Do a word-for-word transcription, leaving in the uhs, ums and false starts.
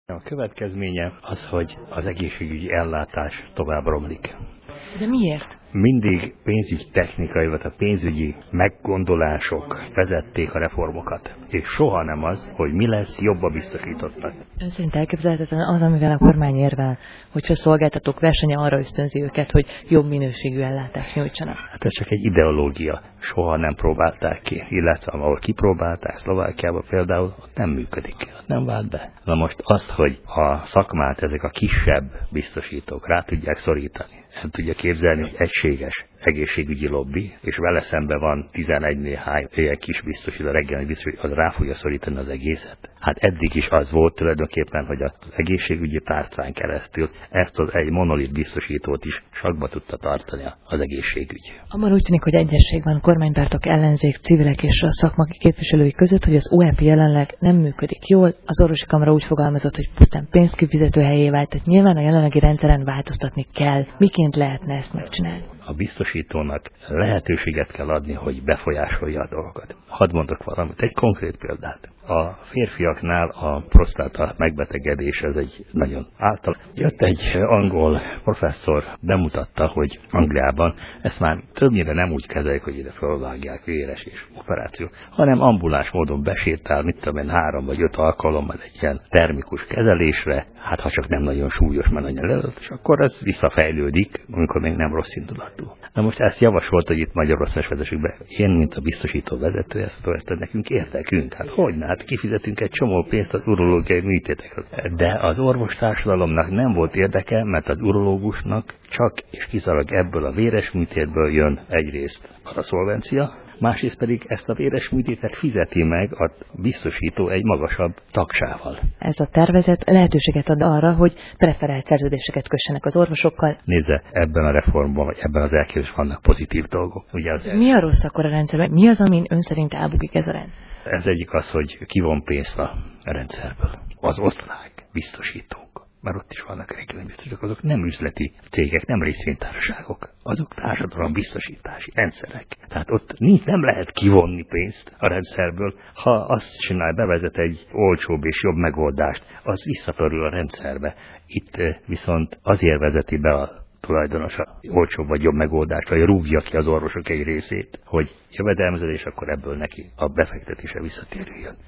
A következménye az, hogy az egészségügyi ellátás tovább romlik. De miért? Mindig pénzügyi technikai, vagy a pénzügyi meggondolások vezették a reformokat. És soha nem az, hogy mi lesz, jobb a biztosítottak. Ön szerint elképzelhetetlen az, amivel a kormány érvel, hogyha szolgáltatók versenye arra ösztönzi őket, hogy jobb minőségű ellátást nyújtsanak? Hát ez csak egy ideológia. Soha nem próbálták ki. Illetve ahol kipróbálták, Szlovákiában például, ott nem működik. Ott nem vált be. Na most azt, hogy a szakmát ezek a kisebb biztosítók rá tudják szorítani, el tudja képzelni, hogy egységes egészségügyi lobby, és vele szemben van tizenegy néhány kis biztosító, reggeli biztosító, az rá fogja szorítani az egészet. Hát eddig is az volt tulajdonképpen, hogy az egészségügyi tárcán keresztül ezt az egy monolit biztosítót is sakba tudta tartani az egészségügy. Abban úgy tűnik, hogy egyesség van kormánypártok, ellenzék, civilek és a szakmai képviselői között, hogy az o e pé jelenleg nem működik jól. Az orvosi kamara úgy fogalmazott, hogy pusztán pénzkifizető helyé vált, tehát nyilván a jelenlegi rendszeren változtatni kell. Miként lehetne ezt megcsinálni? A biztosítónak lehetőséget kell adni, hogy befolyásolja a dolgokat. Hadd mondok valamit, egy konkrét példát. A férfiaknál a prosztáta megbetegedés, ez egy nagyon által. Jött egy angol professzor, bemutatta, hogy Angliában ezt már többnyire nem úgy kezelik, hogy ide felvágják, véres és operáció, hanem ambuláns módon besétál, mit tudom én, három vagy öt alkalommal egy ilyen termikus kezelésre, hát ha csak nem nagyon súlyos, mert nagyon leadott, és akkor ez visszafejlődik, amikor még nem rossz indulatú. Na most ezt javasolt, hogy itt Magyarország vezessük be. Én, mint a biztosító vezető, ezt ezt nekünk érdekünk. Hát hogyne, hát kifizetünk egy csomó pénzt az urológiai műtétekre. De az orvostársadalomnak nem volt érdeke, mert az urológusnak csak és kizárólag ebből a véres műtétből jön egyrészt a szolvencia, másrészt pedig ezt a véres műtétet fizeti meg a biztosító egy magasabb tagsával. Ez a tervezet lehetőséget ad arra, hogy preferált szerződéseket kössenek az orvosokkal. Nézze, ebben a reformban, vagy ebben az elképzelésben vannak pozitív dolgok. Ugye az Mi a rossz akkor a rendszerben? Mi az, amin ön szerint elbukik ez a rendszer? Ez egyik az, hogy kivon pénzt a rendszerből. Az osztrák biztosítók. Már ott is vannak regionális biztosítók, azok nem üzleti cégek, nem részvénytársaságok. Azok társadalombiztosítási rendszerek. Tehát ott nincs, nem lehet kivonni pénzt a rendszerből. Ha azt csinál, bevezet egy olcsóbb és jobb megoldást, az visszapörül a rendszerbe. Itt viszont azért vezeti be a tulajdonos a olcsóbb vagy jobb megoldást, vagy rúgja ki az orvosok egy részét, hogy jövedelmezés, akkor ebből neki a befektetése visszatérüljön.